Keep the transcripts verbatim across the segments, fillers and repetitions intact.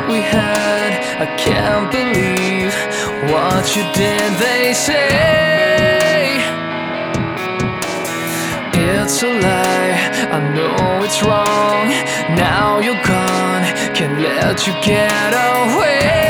we had. I can't believe what you did, they say. It's a lie, I know it's wrong. Now you're gone, can't let you get away.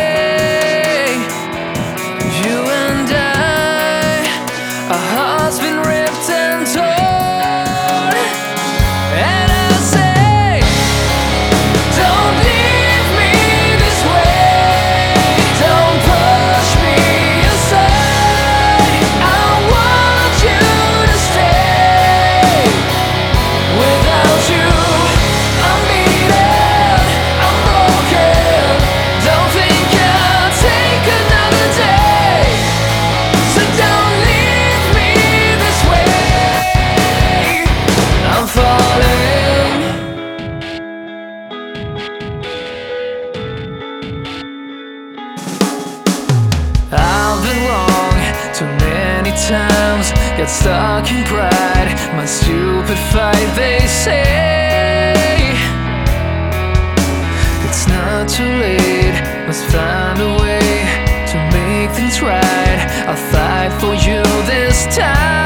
You and I, our hearts been ripped and torn. And I say, don't leave me this way. Don't push me aside. I want you to stay. Without you, I'm beaten, I'm broken. Don't think I'll take another day. So don't leave me this way. I'm falling. I've been wrong too many times, got stuck in pride, my stupid fight, they say. It's not too late, must find a way to make things right. I'll fight for you this time.